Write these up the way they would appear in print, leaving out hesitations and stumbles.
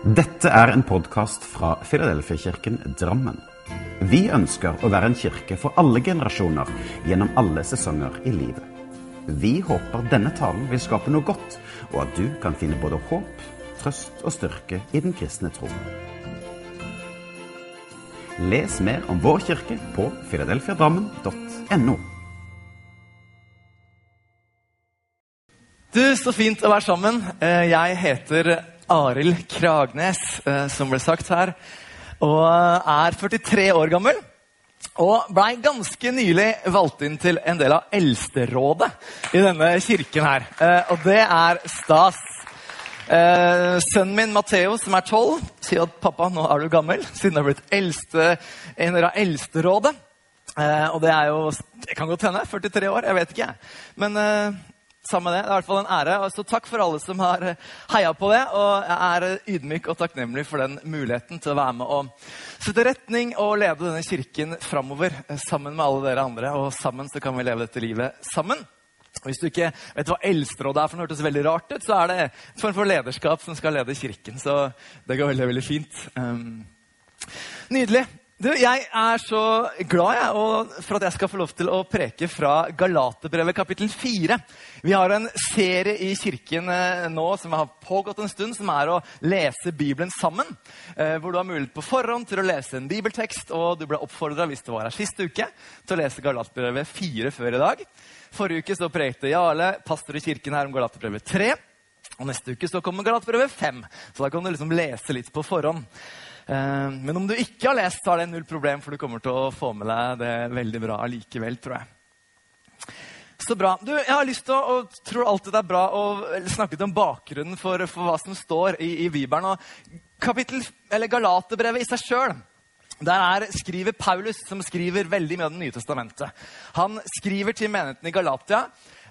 Dette en podcast fra Filadelfia-kirken Drammen. Vi ønsker å være en kirke for alle generasjoner gjennom alle sesonger i livet. Vi håper denne talen vil skape noe godt, og at du kan finne både håp, trøst og styrke i den kristne tro. Les mer om vår kirke på filadelfiadrammen.no. Du, så fint å være sammen. Jeg heter Arild Kragnes, som ble sagt her, og 43 år gammel, og ble ganske nylig valgt inn til en del av eldsterådet i denne kirken her. Og det stas. Sønnen min, Matteo, som 12, sier at pappa, nå du gammel, siden du har blitt en del av eldsterådet. Og det jo, det kan godt hende, 43 år, jeg vet ikke. Men sammen med det, det i hvert fall en ære. Så takk for alle som har heiet på det, og jeg ydmyk og takknemlig for den muligheten til å være med og sette retning og lede denne kirken fremover sammen med alle dere andre, og sammen så kan vi leve dette livet sammen. Og hvis du ikke vet hva eldsterådet for det hørtes veldig rart ut, så det en form for lederskap som skal lede kirken, så det går veldig, veldig fint. Nydelig. Du, jeg så glad for at jeg skal få lov til å preke fra Galaterbrevet kapittel 4. Vi har en serie i kirken nå som har pågått en stund, som å lese Bibelen sammen, hvor du har mulighet på forhånd til å lese en bibeltekst, og du ble oppfordret, hvis det var her siste uke, til å lese Galaterbrevet 4 før i dag. Forrige uke så prekte Jarle, pastor i kirken her, om Galaterbrevet 3, og neste uke så kommer Galaterbrevet 5, så da kan du liksom lese litt på forhånd. Men om du ikke har lest, så det null problem, for du kommer til å få med deg det veldig bra allikevel, tror jeg. Så bra. Du, jeg har lyst til og tror alltid det bra å snakke om bakgrunnen for hva som står i Bibelen. Og Galaterbrevet i seg selv, der skriver Paulus, som skriver veldig mye av det nye testamentet. Han skriver til menigheten i Galatia,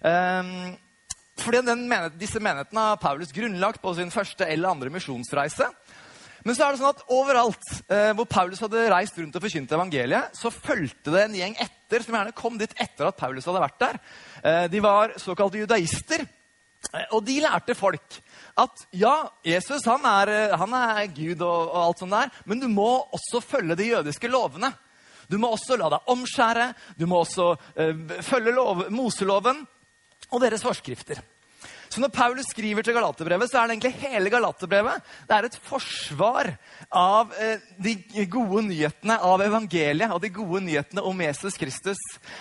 fordi disse menighetene har Paulus grunnlagt på sin første eller andre misjonsreise. Men så det sånn at overalt hvor Paulus hadde reist rundt og forkynt evangeliet, så fulgte det en gjeng etter, som gjerne kom dit etter at Paulus hadde vært der. De var såkalte judaister, og de lærte folk at ja, Jesus han Gud og alt sånt der, men du må også følge de jødiske lovene. Du må også la deg omskjære, du må også følge Moseloven og deres forskrifter. Så når Paulus skriver til Galaterbrevet, så det egentlig hele Galaterbrevet. Det et forsvar av de gode nyhetene av evangeliet, og de gode nyhetene om Jesus Kristus.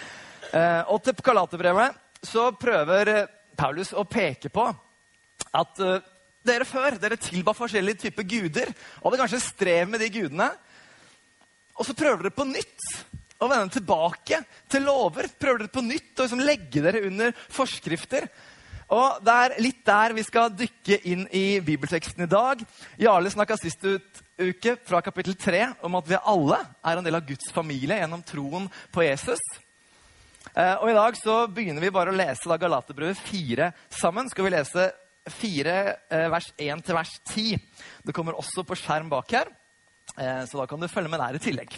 Og til Galaterbrevet så prøver Paulus å peke på at dere tilba forskjellige typer guder, og hadde kanskje strev med de gudene. Og så prøver dere på nytt å vende tilbake til lover. Prøver dere på nytt å liksom legge dere under forskrifter. Og det litt der vi skal dykke inn i bibelteksten i dag. Jarle snakket sist uke fra kapittel 3 om at vi alle en del av Guds familie gjennom troen på Jesus. Og i dag så begynner vi bare å lese Galaterbrevet 4 sammen. Skal vi lese 4 vers 1 til vers 10. Det kommer også på skjerm bak her, så da kan du følge med der i tillegg.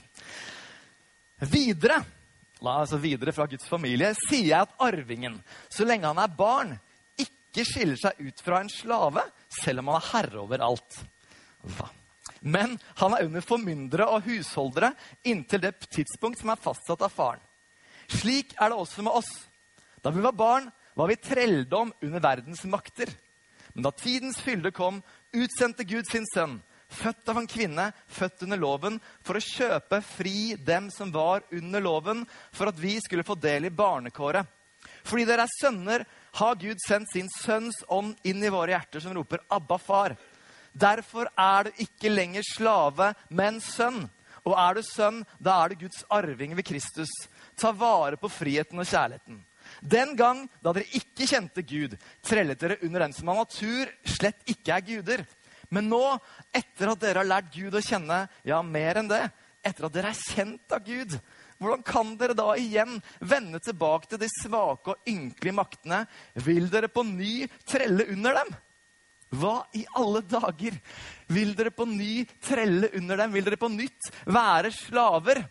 Videre fra Guds familie, sier jeg at arvingen, så lenge han barn, ikke skiller seg ut fra en slave, selv om han herre over alt. Hva? Men han under formyndere og husholdere inntil det tidspunkt som fastsatt av faren. Slik det også med oss. Da vi var barn, var vi trelldom under verdens makter. Men da tidens fylde kom, utsendte Gud sin sønn, født av en kvinne, født under loven, for å kjøpe fri dem som var under loven, for at vi skulle få del i barnekåret. Fordi dere sønner, har Gud sendt sin sønns ånd inn i våre hjerter som roper Abba, far. Derfor du ikke lenger slave, men sønn. Og du sønn, da du Guds arving ved Kristus. Ta vare på friheten og kjærligheten. Den gang, da dere ikke kjente Gud, trellet dere under den som av natur slett ikke guder. Men nå, etter at dere har lært Gud å kjenne, ja, mer enn det, etter at dere kjent av Gud, hvordan kan dere da igjen vende tilbake til de svake og ynkelige maktene? Vil dere på ny trelle under dem? Hva i alle dager? Vil dere på ny trelle under dem? Vil dere på nytt være slaver?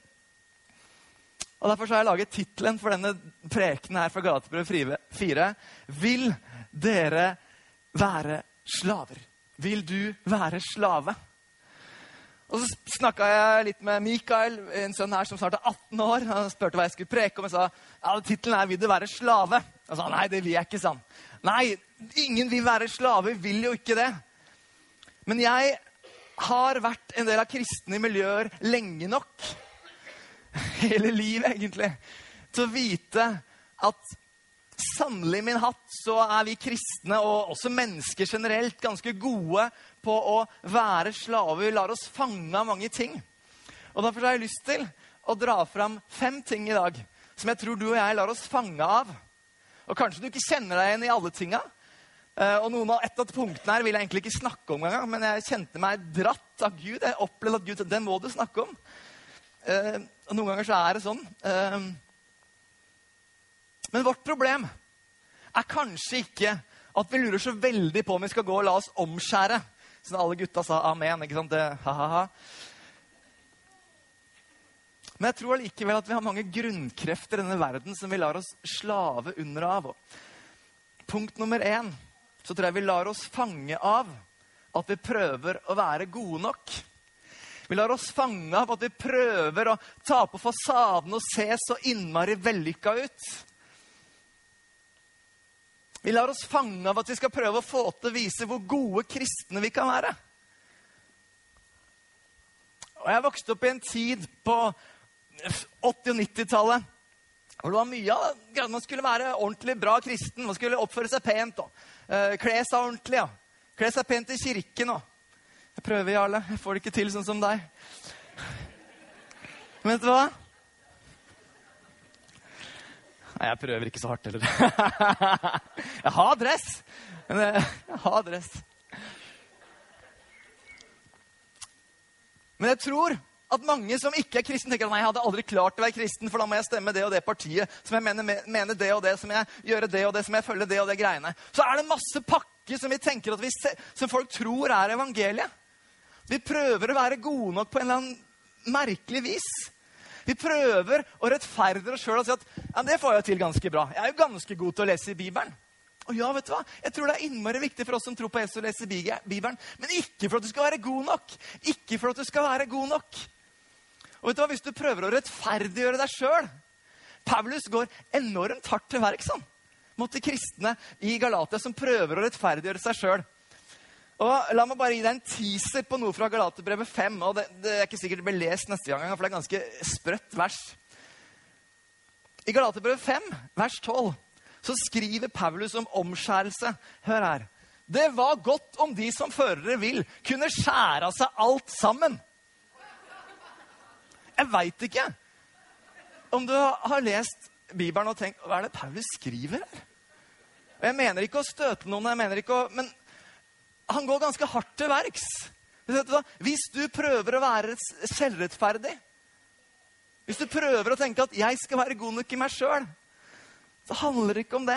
Og derfor har jeg laget titlen for denne preken her fra Galaterbrevet 4. Vil dere være slaver? vil du være slave? Og så snakket jeg litt med Mikael, en sønn her som snart er 18 år. Han spurte hva jeg skulle preke om, og sa, ja, titelen vil du være slave? Og sa, nei, det vil jeg ikke, sa han. Nei, ingen vil være slave, vil jo ikke det. Men jeg har vært en del av kristne miljøer lenge nok, hele livet egentlig, til å vite at sannelig min hatt, så vi kristne og også mennesker generelt ganske gode på å være slaver. Vi lar oss fange av mange ting. Og derfor har jeg lyst til å dra fram 5 ting i dag som jeg tror du og jeg lar oss fange av. Og kanskje du ikke kjenner deg igjen i alle tingene. Og et av punktene her vil jeg egentlig ikke snakke om engang, men jeg kjente meg dratt av Gud. Jeg opplevde at Gud, det må du snakke om. Og noen ganger så det sånn. Men vårt problem kanskje ikke at vi lurer så veldig på om vi skal gå og la oss omskjære. Så alle gutta sa amen, ikke sant? Ha. Men jeg tror allikevel at vi har mange grunnkrefter i denne verden som vi lar oss slave under av. Punkt nummer 1, så tror jeg vi lar oss fange av at vi prøver å være gode nok. Vi lar oss fange av at vi prøver å ta på fasaden og se så innmari vellykket ut. Vi lar oss fange av at vi skal prøve å få til å vise hvor gode kristne vi kan være. Og jeg vokste opp i en tid på 80- og 90-tallet, hvor det var mye av det. Man skulle være ordentlig bra kristen, man skulle oppføre seg pent, kle seg ordentlig, kle seg pent i kirken. Jeg prøver, Jarle, jeg får det ikke til sånn som deg. Men vet du hva? Nei, jeg prøver ikke så hardt heller. Jeg har dress. Men jeg tror at mange som ikke kristen tenker at nei, jeg hadde aldri klart å være kristen, for da må jeg stemme det og det partiet, som jeg mener det og det, som jeg gjør det og det, som jeg følger det og det greiene. Så det masse pakker som vi tenker at som folk tror evangeliet. Vi prøver å være gode nok på en eller annen merkelig vis. Vi prøver å rettferdige oss selv og si at ja, det får jeg til ganske bra. Jeg jo ganske god til å lese i Bibelen. Og ja, vet du hva? Jeg tror det innmari viktig for oss som tror på Jesus å lese Bibelen. Men ikke for at du skal være god nok. Ikke for at du skal være god nok. Og vet du hva? Hvis du prøver å rettferdiggjøre deg selv. Paulus går enormt hardt til verk sånn. Mot de kristne i Galatia som prøver å rettferdiggjøre seg selv. Og la meg bare gi deg en teaser på noe fra Galaterbrevet 5, og det ikke sikkert det blir lest neste gang, for det ganske sprøtt vers. I Galaterbrevet 5, vers 12, så skriver Paulus om omskjærelse. Hør her. Det var godt om de som førere vil kunne skjære av seg alt sammen. Jeg vet ikke om du har lest Bibelen og tenkt, hva det Paulus skriver her? Og jeg mener ikke å støte noen, jeg mener ikke å... Men han går ganske hardt til verks. Hvis du prøver å være selvrettferdig, hvis du prøver å tenke at jeg skal være god nok i meg selv, så handler det ikke om det.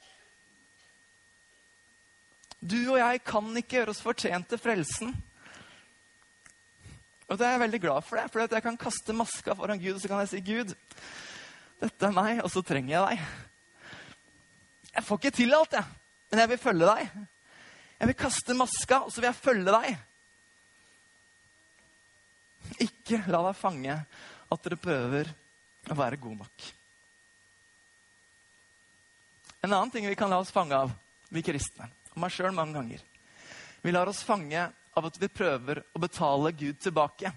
Du og jeg kan ikke gjøre oss fortjent til frelsen. Og det jeg veldig glad for det, for jeg kan kaste maska foran Gud, og så kan jeg si, Gud, dette meg, og så trenger jeg deg. Jeg får ikke til alt, men jeg vil følge deg. Jeg vil kaste maska, og så vil jeg følge deg. Ikke la deg fange at dere prøver å være god nok. En annen ting vi kan la oss fange av, vi kristne, og meg selv mange ganger. Vi lar oss fange av at vi prøver å betale Gud tilbake.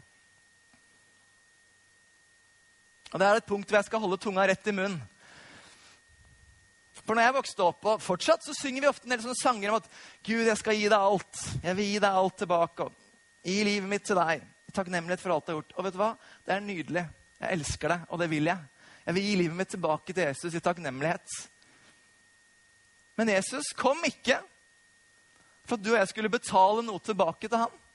Og det et punkt hvor jeg skal holde tunga rett i munnen. For når jeg vokste opp, og fortsatt, så synger vi ofte en del sånne sanger om at Gud, jeg skal gi deg alt. Jeg vil gi deg alt tilbake. Og gi livet mitt til deg. Takknemlighet for alt jeg har gjort. Og vet du hva? Det nydelig. Jeg elsker det, og det vil jeg. Jeg vil gi livet mitt tilbake til Jesus i takknemlighet. Men Jesus kom ikke for at du og jeg skulle betale noe tilbake til ham.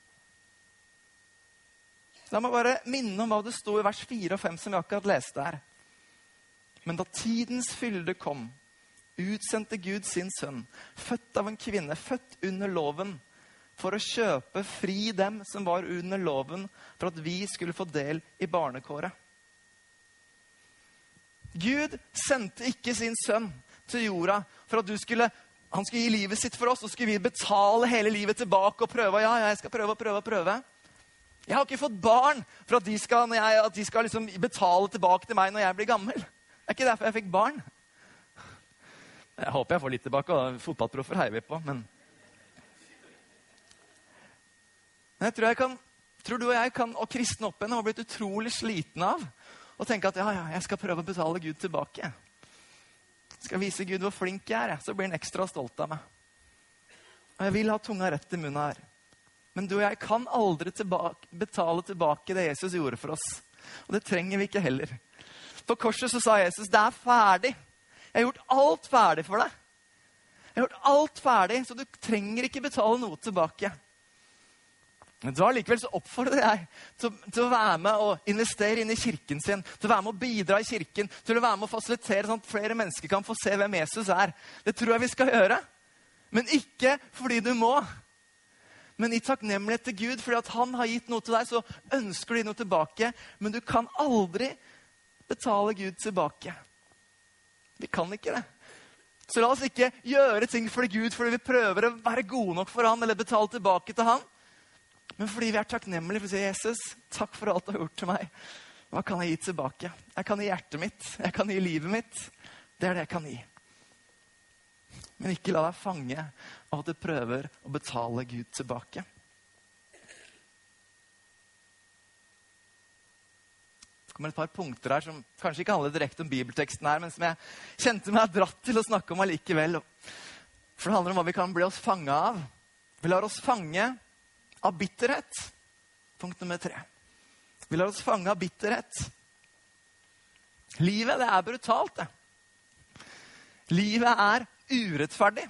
La meg bare minne om hva det stod i vers 4 og 5 som vi akkurat leste her. Men da tidens fylde kom, utsendte Gud sin sønn, født av en kvinne, født under loven, for å kjøpe fri dem som var under loven, for at vi skulle få del i barnekåret. Gud sendte ikke sin sønn til jorda for at du skulle Han skulle gi livet sitt for oss, og skulle vi betale hele livet tilbake og prøve. Ja, jeg skal prøve. Jeg har ikke fått barn for at de skal liksom betale tilbake til meg når jeg blir gammel. Det er ikke derfor jeg fikk barn. Jeg håper jeg får litt tilbake, og fotballproffer heier vi på, men jeg tror du og jeg kan, og kristne opp igjen, har blitt utrolig sliten av og tenke at ja, jeg skal prøve å betale Gud tilbake. Jeg skal vise Gud hvor flink jeg er, så blir han ekstra stolt av meg. Og jeg vil ha tunga rett i munnen her. Men du og jeg kan aldri betale tilbake det Jesus gjorde for oss. Og det trenger vi ikke heller. På korset så sa Jesus, det er ferdig. Jeg har gjort alt ferdig for deg. Jeg har gjort alt ferdig, så du trenger ikke betale noe tilbake. Men da likevel så oppfordrer jeg til å være med og investere inn i kirken sin, til å være med og bidra i kirken, til å være med og fasilitere sånn at flere mennesker kan få se hvem Jesus er. Det tror jeg vi skal gjøre. Men ikke fordi du må. Men i takknemlighet til Gud, fordi at han har gitt noe til deg, så ønsker du gi noe tilbake. Men du kan aldri betale Gud tilbake. Vi kan ikke det. Så la oss ikke gjøre ting for Gud fordi vi prøver å være gode nok for han, eller betale tilbake til han. Men fordi vi er takknemlige for å si, Jesus, takk for alt du har gjort til meg. Hva kan jeg gi tilbake? Jeg kan gi hjertet mitt. Jeg kan gi livet mitt. Det er det jeg kan gi. Men ikke la deg fange av at du prøver å betale Gud tilbake. Det kommer et par punkter her som kanskje ikke handler direkte om bibelteksten her, men som jeg kjente meg dratt til å snakke om allikevel. For det handler om hva vi kan bli oss fanget av. Vi lar oss fange av bitterhet. Punkt nummer 3. Vi lar oss fange av bitterhet. Livet, det er brutalt, det. Livet er urettferdig.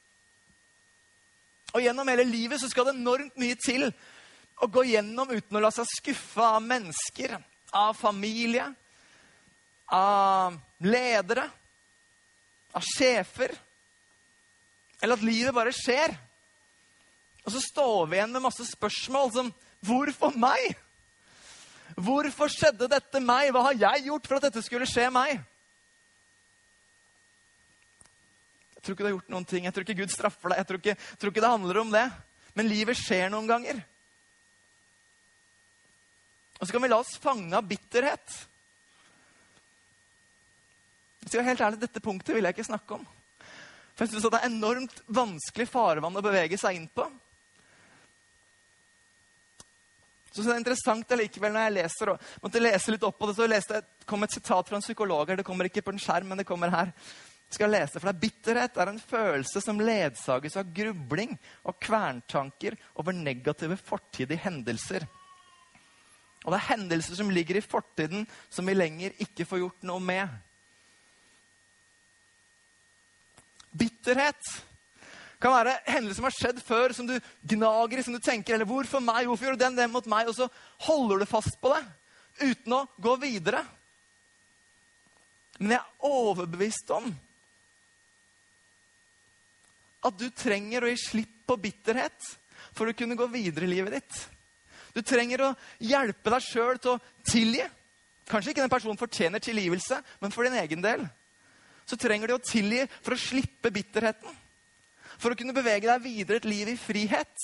Og gjennom hele livet så skal det enormt mye til å gå gjennom uten å la seg skuffe av mennesker, av familie, av ledere, av sjefer, eller at livet bare skjer. Og så står vi igjen med masse spørsmål som, hvorfor meg? Hvorfor skjedde dette meg? Hva har jeg gjort for at dette skulle skje meg? Jeg tror ikke du har gjort noen ting. Jeg tror ikke Gud straffer deg. Jeg tror ikke det handler om det. Men livet skjer noen ganger. Og så kan vi la oss fange av bitterhet. Jeg skal være helt ærlig, dette punktet vil jeg ikke snakke om. For jeg synes at det er enormt vanskelig farvann å bevege seg inn på. Så det er interessant allikevel når jeg leser, og måtte lese litt opp på det, så kom et sitat fra en psykolog her. Det kommer ikke på en skjerm, men det kommer her. Jeg skal lese for deg. Bitterhet er en følelse som ledsages av grubling og kverntanker over negative fortidige hendelser. Og det er hendelser som ligger i fortiden som vi lenger ikke får gjort noe med. Bitterhet kan være hendelser som har skjedd før, som du gnager i, som du tenker, eller hvorfor meg, hvorfor gjør du den mot meg, og så holder du fast på det, uten å gå videre. Men jeg er overbevist om at du trenger å gi slipp på bitterhet for å kunne gå videre i livet ditt. Du trenger å hjelpe deg selv til å tilgi. Kanskje ikke den personen fortjener tilgivelse, men for din egen del. Så trenger du å tilgi for å slippe bitterheten. For å kunne bevege deg videre et liv i frihet.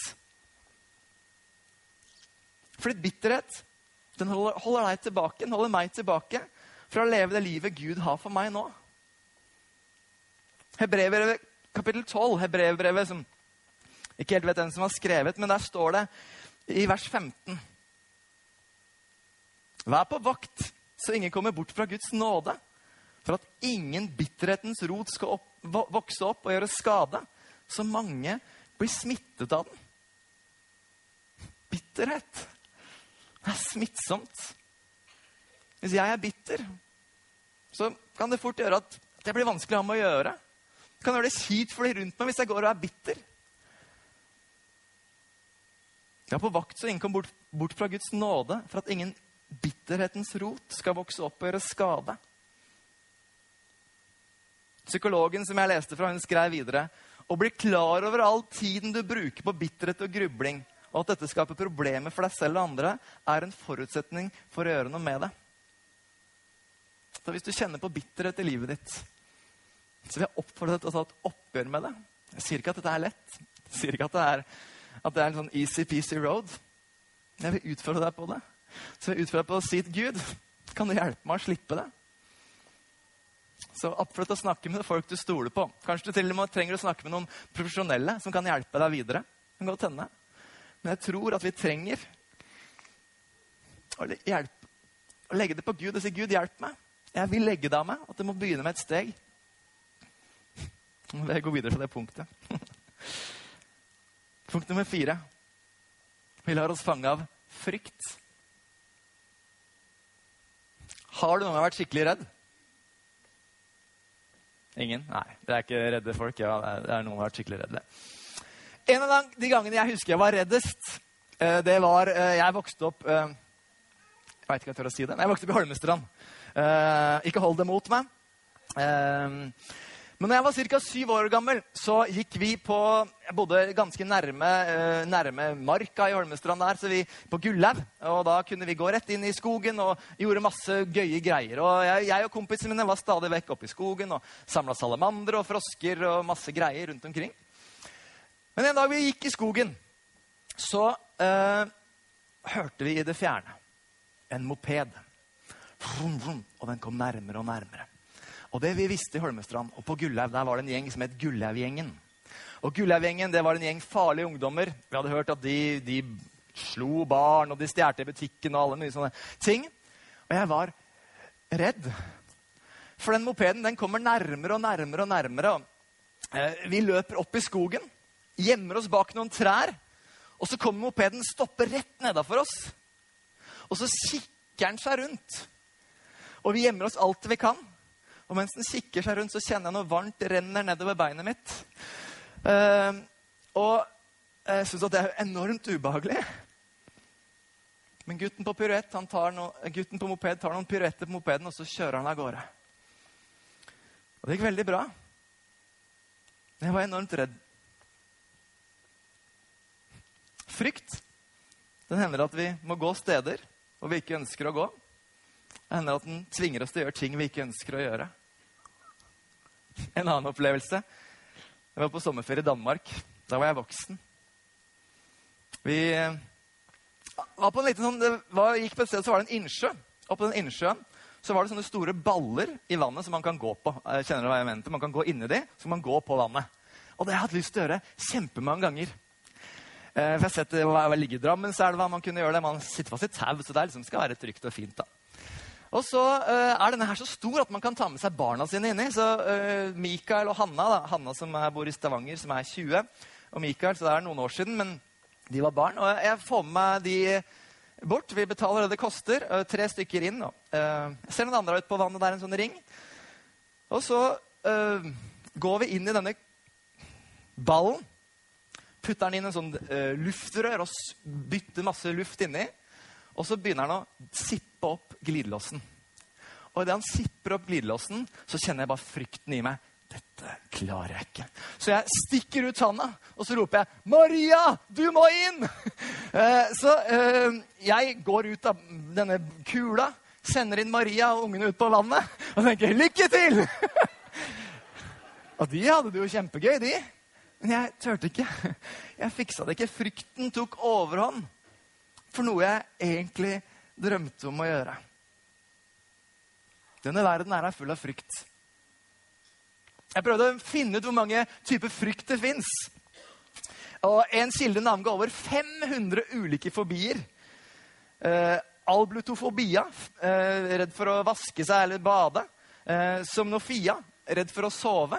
Fordi bitterhet, den holder deg tilbake, den holder meg tilbake fra å leve det livet Gud har for meg nå. Hebreerbrevet kapittel 12, Hebreerbrevet som ikke helt vet hvem som har skrevet, men der står det i vers 15. Vær på vakt, så ingen kommer bort fra Guds nåde, for at ingen bitterhetens rot skal vokse opp og gjøre skade, så mange blir smittet av den. Bitterhet. Det er smittsomt. Hvis jeg er bitter, så kan det fort gjøre at det blir vanskelig å ha med å gjøre. Det kan gjøre det kjipt for de rundt meg hvis jeg går og er bitter. Jeg er på vakt så ingen kommer bort fra Guds nåde, for at ingen bitterhetens rot skal vokse opp og gjøre skade. Psykologen som jeg leste fra, hun skrev videre, og bli klar over all tiden du bruker på bitterhet og grubling, og at dette skaper problemer for deg selv og andre, er en forutsetning for å gjøre noe med det. Så hvis du kjenner på bitterhet i livet ditt, så vil jeg oppfordre deg til å ta et oppgjør med det. Jeg sier ikke at dette er lett. Jeg sier ikke at det er en sånn easy peasy road. Jeg vil utfordre deg på det. Så jeg utfordrer deg på å si til Gud, kan du hjelpe meg å slippe det? Så oppfør deg til å snakke med folk du stoler på. Kanskje du til og med trenger å snakke med noen profesjonelle som kan hjelpe deg videre. Det kan godt hende. Men jeg tror at vi trenger å legge det på Gud og si, Gud, hjelp meg. Jeg vil legge det av meg, at det må begynne med et steg. Nå vil jeg gå videre fra det punktet. Punkt nummer 4. Vi lar oss fange av frykt. Har du noen gang vært skikkelig redd? Ingen? Nei, det er ikke redde folk. Ja, det er noen som har vært skikkelig redde. En av de gangene jeg husker jeg var reddest, det var, jeg vokste opp, jeg vet ikke hva jeg tør å si det, jeg vokste opp i Holmestrand. Ikke hold det mot meg. Men når jeg var cirka 7 år gammel, så gikk vi jeg bodde ganske nærme marka i Holmestrand der, så vi på Gullaug, og da kunne vi gå rett inn i skogen og gjorde masse gøye greier. Og jeg og kompisene mine var stadig vekk oppe i skogen og samlet salamandre og frosker og masse greier rundt omkring. Men en dag vi gikk i skogen, så hørte vi i det fjerne en moped. Vrum, vrum, og den kom nærmere og nærmere. Og det vi visste i Holmestrand, og på Gullaug, der var det en gjeng som het Gullaug-gjengen. Og Gullaug-gjengen, det var en gjeng farlige ungdommer. Vi hadde hørt at de slo barn, og de stjerte i butikken og alle mye sånne ting. Og jeg var redd. For den mopeden, den kommer nærmere og nærmere og nærmere. Vi løper opp i skogen, gjemmer oss bak noen trær, og så kommer mopeden, stopper rett nedenfor oss. Og så kikker den seg rundt. Og vi gjemmer oss alt vi kan. Og mens den kikker seg rundt, så kjenner jeg noe varmt renner nedover beinet mitt. Og jeg synes at det er enormt ubehagelig. Men gutten på moped tar noen piruetter på mopeden, og så kjører han av gårde. Og det gikk veldig bra. Jeg var enormt redd. Frykt, den hender at vi må gå steder hvor vi ikke ønsker å gå. Det hender at den tvinger oss til å gjøre ting vi ikke ønsker å gjøre. En annen opplevelse. Jeg var på sommerferie i Danmark. Da var jeg voksen. Vi var på en liten gikk på et sted, så var det en innsjø. Og på den innsjøen så var det sånne store baller i vannet som man kan gå på. Kjenner du hva jeg mente? Man kan gå inn i de, så kan man gå på vannet. Og det har jeg hatt lyst til å gjøre kjempemange ganger. For jeg har sett det ligge i Drammenselva, man kunne gjøre det. Man sitter fast i tau, så det skal være trygt og fint da. Og så er denne her så stor at man kan ta med seg barna sine inni. Så Mikael og Hanna som bor i Stavanger, som er 20, og Mikael, så det er noen år siden, men de var barn. Og jeg får med meg de bort. Vi betaler det det koster. 3 stykker inn. Jeg ser noen andre ut på vannet, der en sånn ring. Og så går vi inn i denne ballen, putter den inn en sånn luftrør og bytter masse luft inni. Og så begynner han å sippe opp glidelåsen. Og i det han sipper opp glidelåsen, så kjenner jeg bare frykten i meg. Dette klarer jeg ikke. Så jeg stikker ut handa, og så roper jeg, Maria, du må inn! Så jeg går ut av denne kula, sender inn Maria og ungene ut på vannet, og tenker, lykke til! Og de hadde det jo kjempegøy, de. Men jeg tørte ikke. Jeg fiksa det ikke. Frykten tok overhånd for noe jeg egentlig drømte om å gjøre. Denne verden er full av frykt. Jeg prøvde å finne ut hvor mange typer frykt det finnes. Og en kilde navnga over 500 ulike fobier. Alblutofobia, redd for å vaske seg eller bade. Somnofia, redd for å sove.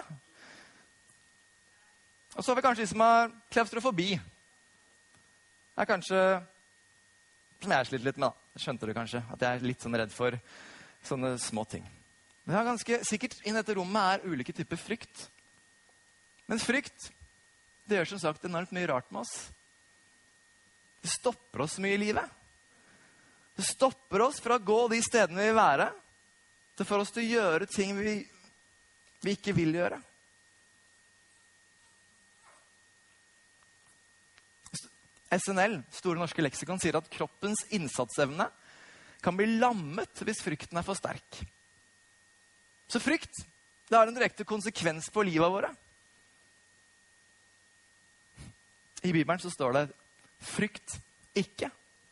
Og så har vi kanskje de som har klaustrofobi. Det er kanskje, som jeg sliter litt med da. Skjønte du kanskje, at jeg er litt sånn redd for sånne små ting. Men det er ganske sikkert, i dette rommet er ulike typer frykt. Men frykt, det gjør som sagt enormt mye rart med oss. Det stopper oss mye i livet. Det stopper oss fra å gå de stedene vi vil være, til for oss til å gjøre ting vi ikke vil gjøre. SNL, Store Norske Leksikon, sier at kroppens innsatsevne kan bli lammet hvis frykten er for sterk. Så frykt, det har en direkte konsekvens på livet våre. I Bibelen så står det, frykt ikke.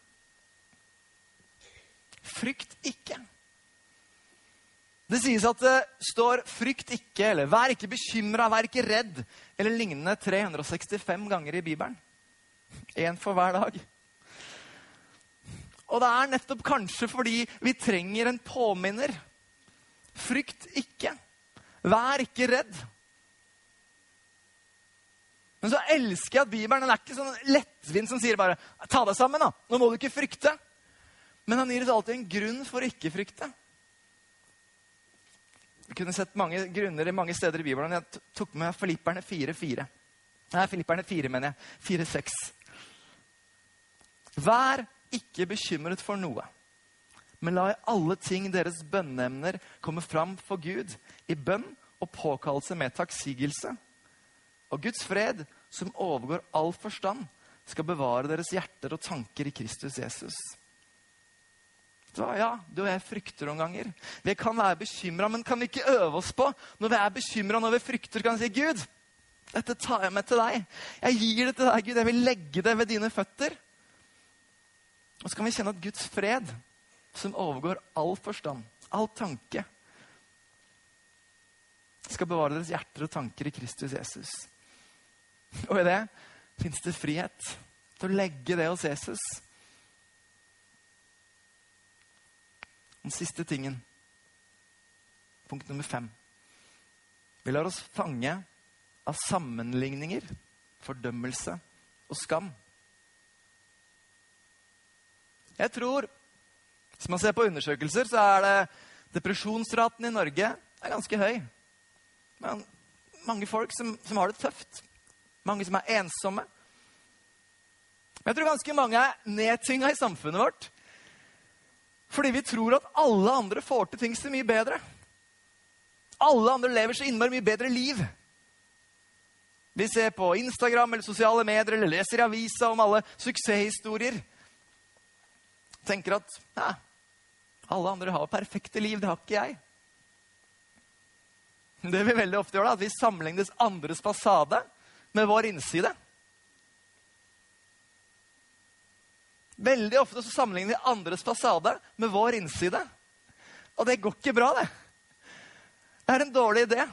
Frykt ikke. Det sies at det står frykt ikke, eller vær ikke bekymret, vær ikke redd, eller lignende 365 ganger i Bibelen. En for hver dag. Og det er nettopp kanskje fordi vi trenger en påminner. Frykt ikke. Vær ikke redd. Men så elsker jeg at Bibelen, den er ikke sånn lettvint som sier bare, ta deg sammen da, nå må du ikke frykte. Men han gir oss alltid en grunn for å ikke frykte. Vi kunne sett mange grunner i mange steder i Bibelen. Jeg tok med Filipperne 4:4. Nei, Filipperne 4 mener jeg. 4:6. Vær ikke bekymret for noe, men la i alle ting deres bønneemner komme fram for Gud i bønn og påkallelse med takksigelse. Og Guds fred, som overgår all forstand, skal bevare deres hjerter og tanker i Kristus Jesus. Så ja, du og jeg frykter noen ganger. Vi kan være bekymret, men kan vi ikke øve oss på når vi er bekymret, når vi frykter, kan vi si, Gud, dette tar jeg med til deg. Jeg gir det til deg, Gud. Jeg vil legge det ved dine føtter. Og så kan vi kjenne at Guds fred, som overgår all forstand, all tanke, skal bevare deres hjerter og tanker i Kristus Jesus. Og i det finnes det frihet til å legge det hos Jesus. Den siste tingen, punkt nummer 5. Vi lar oss fange av sammenligninger, fordømmelse og skam. Jeg tror, hvis man ser på undersøkelser, så er det depresjonsraten i Norge er ganske høy. Men mange folk som har det tøft. Mange som er ensomme. Men jeg tror ganske mange er nedtynget i samfunnet vårt. Fordi vi tror at alle andre får til ting så mye bedre. Alle andre lever så innmari mye bedre liv. Vi ser på Instagram eller sosiale medier eller leser i avisa om alle suksesshistorier. Tenker at ja, alle andre har perfekte liv, det har ikke jeg. Det vi veldig ofte gjør da, at vi sammenlignes andres fasade med vår innside. Veldig ofte så sammenligner vi andres fasade med vår innside. Og det går ikke bra, det. Det er en dårlig idé.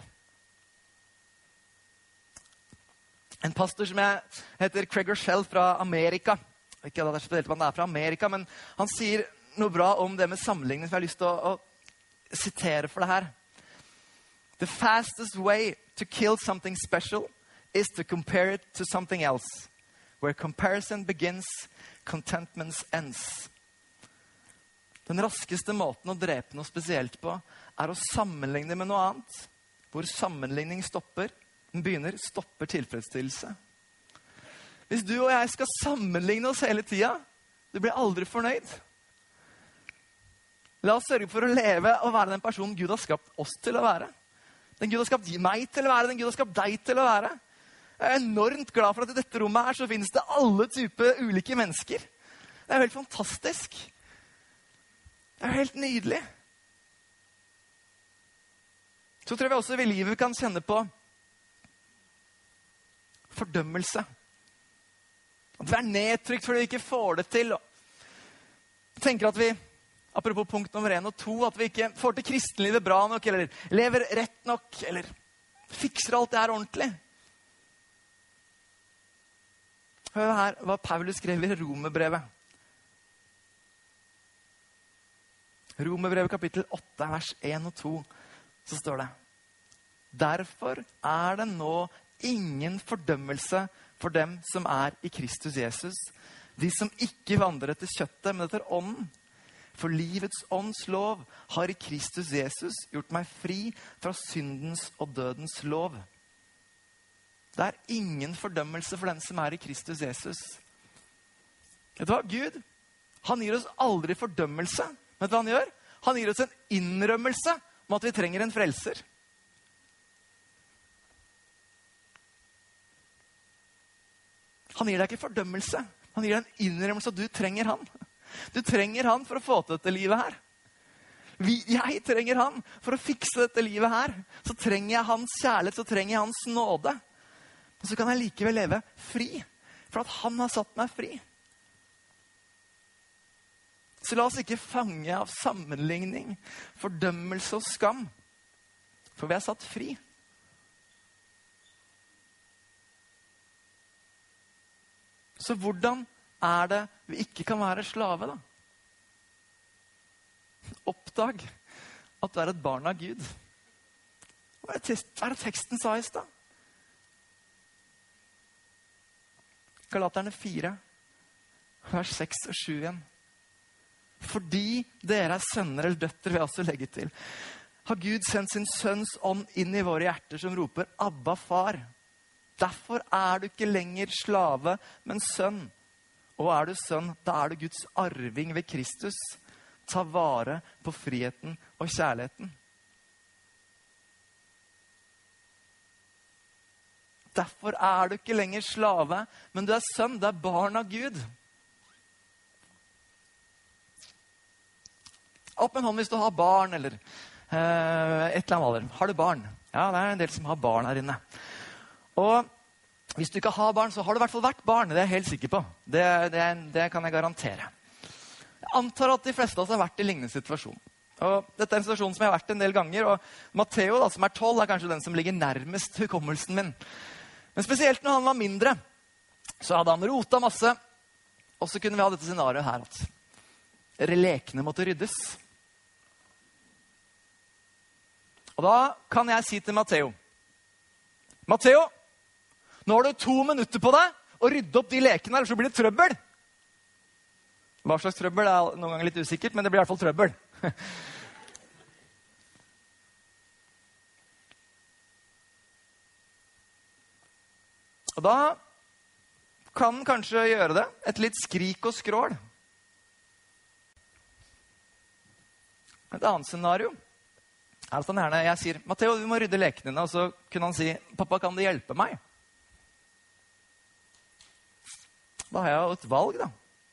En pastor som heter Craig Rochelle fra Amerika. Ikke at det er spesielt at han er fra Amerika, men han sier noe bra om det med sammenligning, som jeg har lyst til å sitere for det her. The fastest way to kill something special is to compare it to something else. Where comparison begins, contentment ends. Den raskeste måten å drepe noe spesielt på er å sammenligne med noe annet. Hvor sammenligning stopper, den begynner, stopper tilfredsstillelse. Hvis du og jeg skal sammenligne oss hele tiden, du blir aldri fornøyd. La oss sørge for å leve og være den personen Gud har skapt oss til å være. Den Gud har skapt meg til å være, den Gud har skapt deg til å være. Jeg er enormt glad for at i dette rommet her så finnes det alle typer ulike mennesker. Det er jo helt fantastisk. Det er jo helt nydelig. Så tror jeg også vi i livet kan kjenne på fordømmelse. At vi er nedtrykt fordi vi ikke får det til. Og tenker at vi, apropos punkt nummer 1 og 2, at vi ikke får til kristenlivet bra nok, eller lever rett nok, eller fikser alt det her ordentlig. Hør her hva Paulus skrev i Romerbrevet. Romerbrevet kapittel 8, vers 1 og 2, så står det: Derfor er det nå ingen fordømmelse for dem som er i Kristus Jesus, de som ikke vandrer etter kjøttet, men etter ånden. For livets ånds lov har i Kristus Jesus gjort meg fri fra syndens og dødens lov. Det er ingen fordømmelse for den som er i Kristus Jesus. Vet du hva? Gud, han gir oss aldri fordømmelse. Vet du hva han gjør? Han gir oss en innrømmelse om at vi trenger en frelser. Han gir deg ikke fordømmelse. Han gir deg en innrømmelse at du trenger han. Du trenger han for å få til dette livet her. Jeg trenger han for å fikse dette livet her. Så trenger jeg hans kjærlighet, så trenger jeg hans nåde. Og så kan jeg likevel leve fri. for at han har satt meg fri. Så la oss ikke fange av sammenligning, fordømmelse og skam, for vi er satt fri. Så hvordan er det vi ikke kan være slave, da? Oppdag at du er et barn av Gud. Hva er det teksten sa i sted? Galaterne 4, vers 6 og 7 igjen. Fordi dere er sønner eller døtre, vil jeg også legge til, har Gud sendt sin sønns ånd inn i våre hjerter som roper, Abba, far. Derfor er du ikke lenger slave, men sønn. Og er du sønn, da er du Guds arving ved Kristus. Ta vare på friheten og kjærligheten. Derfor er du ikke lenger slave, men du er sønn, du er barn av Gud. Opp med en hånd hvis du har barn, eller et eller annet alder. Har du barn? Ja, det er en del som har barn her inne. Og hvis du ikke har barn, så har du i hvert fall vært barn. Det er jeg helt sikker på. Det kan jeg garantere. Jeg antar at de fleste av oss har vært i lignende situasjon. Og dette er en situasjon som jeg har vært en del ganger. Og Matteo, da, som er 12, er kanskje den som ligger nærmest hukommelsen min. Men spesielt når han var mindre, så hadde han rota masse. Og så kunne vi ha dette scenarioet her, at lekene måtte ryddes. Og da kan jeg si til Matteo, Matteo, nå har du 2 minutter på deg å rydde opp de lekene, eller så blir det trøbbel. Hva slags trøbbel er noen ganger litt usikkert, men det blir i hvert fall trøbbel. Og da kan han kanskje gjøre det. Et litt skrik og skrål. Et annet scenario er at han gjerne, jeg sier, Matteo, du må rydde lekene dine, og så kunne han si, pappa, kan du hjelpe meg? Da har jeg jo et valg, da.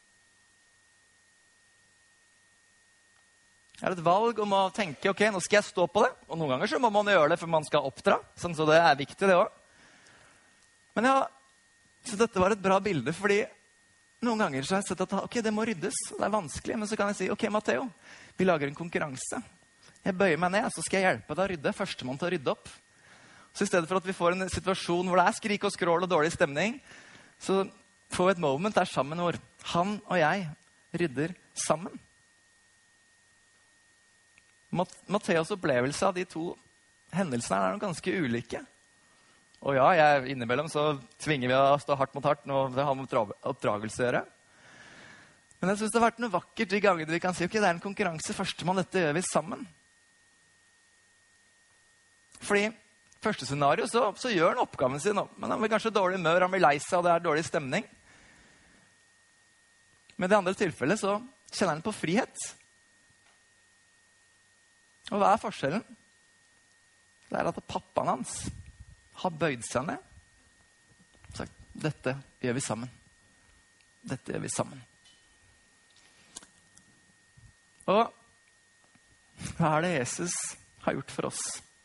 Jeg har et valg om å tenke, ok, nå skal jeg stå på det. Og noen ganger så må man gjøre det, for man skal oppdra. Sånn, så det er viktig, det også. Men ja, så dette var et bra bilde, fordi noen ganger så har jeg sett at ok, det må ryddes, det er vanskelig. Men så kan jeg si, ok, Matteo, vi lager en konkurranse. Jeg bøyer meg ned, så skal jeg hjelpe deg å rydde. Førstemann til å rydde opp. Så i stedet for at vi får en situasjon hvor det er skrik og skrål og dårlig stemning, så får vi et moment der sammen hvor han og jeg rydder sammen. Matteos opplevelse av de 2 hendelsene er noen ganske ulike. Og ja, innimellom så tvinger vi å stå hardt mot hardt når det har med oppdragelse å gjøre. Men jeg synes det har vært noe vakkert de gangene vi kan si, ok, det er en konkurranse, førstemann, dette gjør vi sammen. Fordi første scenario så gjør han oppgaven sin, men han blir kanskje dårlig humør, han blir lei seg, og det er dårlig stemning. Men i det andre tilfellet så kjenner han på frihet. Og hva er forskjellen? Det er at pappaen hans har bøyd seg ned og sagt, dette gjør vi sammen. Dette gjør vi sammen. Og hva er det Jesus har gjort for oss?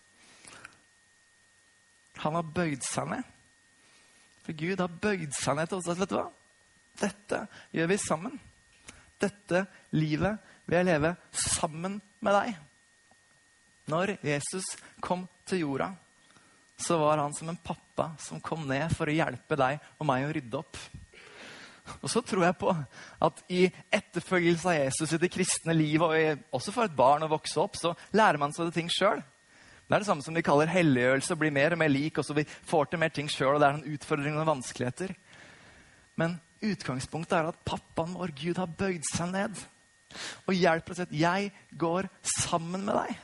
Han har bøyd seg ned. For Gud har bøyd seg ned til oss. Vet du hva? Dette gjør vi sammen. Dette livet vil jeg leve sammen med deg. Når Jesus kom til jorda, så var han som en pappa som kom ned for å hjelpe deg og meg å rydde opp. Og så tror jeg på at i etterfølgelse av Jesus i det kristne livet, og også for et barn å vokse opp, så lærer man seg det ting selv. Det er det samme som vi kaller helliggjørelse, å bli mer og mer lik, og så vi får til mer ting selv, og det er en utfordring og vanskeligheter. Men utgangspunktet er at pappaen vår, Gud, har bøyd seg ned og hjelper oss at jeg går sammen med deg.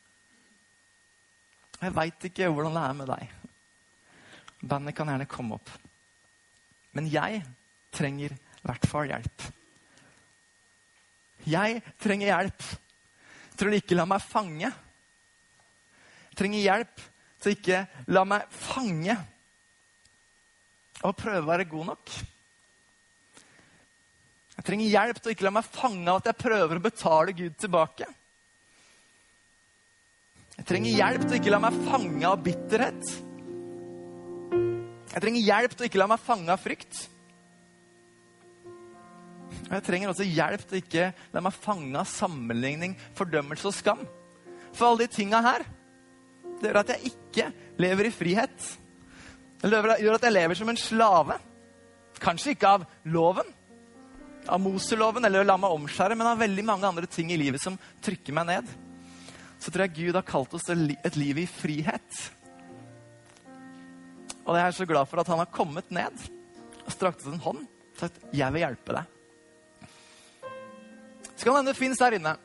Jeg vet ikke hvordan det er med deg. Bandet kan gjerne komme opp. Men jeg trenger i hvert fall hjelp. Jeg trenger hjelp til å ikke la meg fange. Jeg trenger hjelp til å ikke la meg fange og prøve å være god nok. Jeg trenger hjelp til å ikke la meg fange av at jeg prøver å betale Gud tilbake. Jeg trenger hjelp til å ikke la meg fange av bitterhet. Jeg trenger hjelp til å ikke la meg fange av frykt. Og jeg trenger også hjelp til ikke la meg fange av sammenligning, fordømmelse og skam. For alle de tingene her, det gjør at jeg ikke lever i frihet. Det gjør at jeg lever som en slave. Kanskje ikke av loven, av Moseloven, eller la meg omskjære, men av veldig mange andre ting i livet som trykker meg ned. Så tror jeg Gud har kalt oss til et liv i frihet. Og jeg er så glad for at han har kommet ned og strakt oss en hånd og sagt, jeg vil hjelpe deg. Så kan det finnes der inne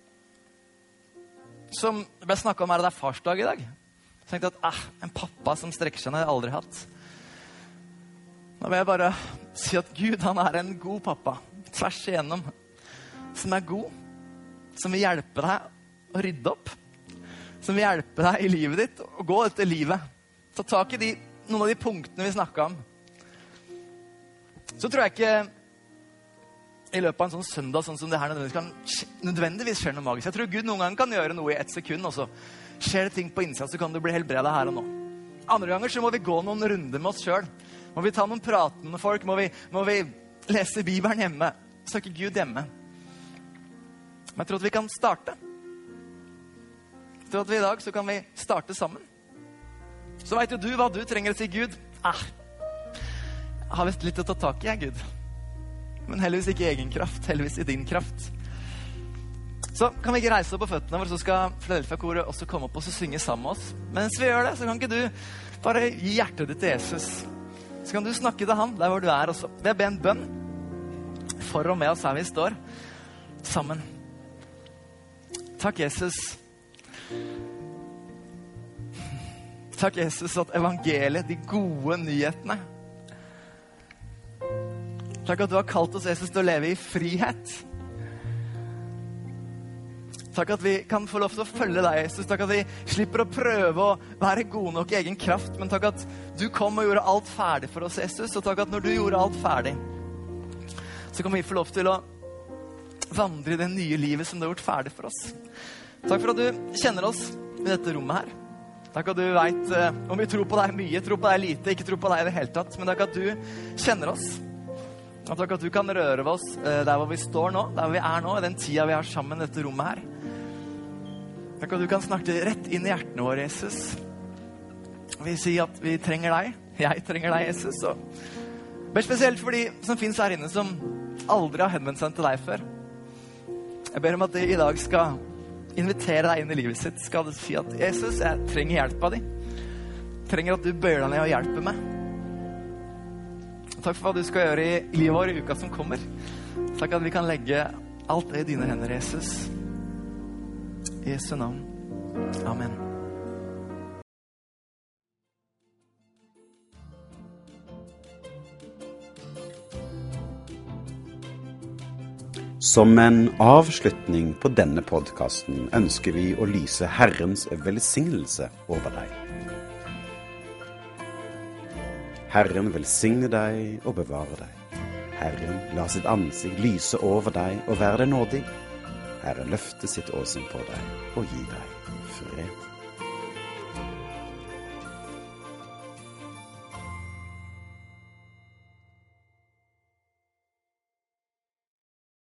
som ble snakket om her, det er farsdag i dag. Så tenkte jeg at en pappa som strekker seg ned, har jeg aldri hatt. Da vil jeg bare si at Gud, han er en god pappa, tvers igjennom, som er god, som vil hjelpe deg å rydde opp, som vil hjelpe deg i livet ditt, å gå etter livet. Ta tak i noen av de punktene vi snakket om. Så tror jeg ikke i løpet av en sånn søndag, sånn som det her nødvendigvis skjer noe magisk. Jeg tror Gud noen ganger kan gjøre noe i 1 sekund, og så skjer det ting på innsida, så kan du bli helbredet her og nå. Andre ganger så må vi gå noen runder med oss selv. Må vi ta noen prater med folk, må vi lese Bibelen hjemme, søke Gud hjemme. Men jeg tror at vi kan starte. Jeg tror at vi i dag så kan vi starte sammen. Så vet jo du hva du trenger å si Gud. Jeg har vist litt å ta tak i, Gud. Men heldigvis ikke i egen kraft, heldigvis i din kraft. Så kan vi ikke reise opp på føttene våre, så skal Philadelphia-koret også komme opp og så synge sammen med oss. Mens vi gjør det, så kan ikke du bare gi hjertet ditt til Jesus. Så kan du snakke til han, der hvor du er også. Vi be en bønn for og med oss her vi står sammen. Takk, Jesus. Takk, Jesus, at evangeliet, de gode nyhetene, takk at du har kalt oss, Jesus, til å leve i frihet. Takk at vi kan få lov til å følge deg, Jesus. Takk at vi slipper å prøve å være gode nok i egen kraft, men takk at du kom og gjorde alt ferdig for oss, Jesus. Og takk at når du gjorde alt ferdig, så kan vi få lov til å vandre i det nye livet som du har gjort ferdig for oss. Takk for at du kjenner oss i dette rommet her. Takk at du vet om vi tror på deg mye, tror på deg lite, ikke tror på deg i det hele tatt. Men takk at du kjenner oss. Og takk at du kan røre oss der hvor vi står nå, der hvor vi er nå, i den tida vi har sammen i dette rommet her. Takk at du kan snakke rett inn i hjertene våre, Jesus. Vi sier at vi trenger deg. Jeg trenger deg, Jesus. Og ber spesielt for de som finnes her inne, som aldri har henvendt seg til deg før. Jeg ber om at de i dag skal invitere deg inn i livet sitt. Skal du si at Jesus, jeg trenger hjelp av deg. Trenger at du bøyer deg ned og hjelper meg. Takk for hva du skal gjøre i livet vår i uka som kommer. Takk at vi kan legge alt det i dine hender, Jesus. I Jesu navn. Amen. Som en avslutning på denne podcasten ønsker vi å lyse Herrens velsignelse over deg. Herren velsigne deg og bevare deg. Herren la sitt ansikt lyse over deg og være deg nådig. Herren løfte sitt åsyn på deg og gi deg fred.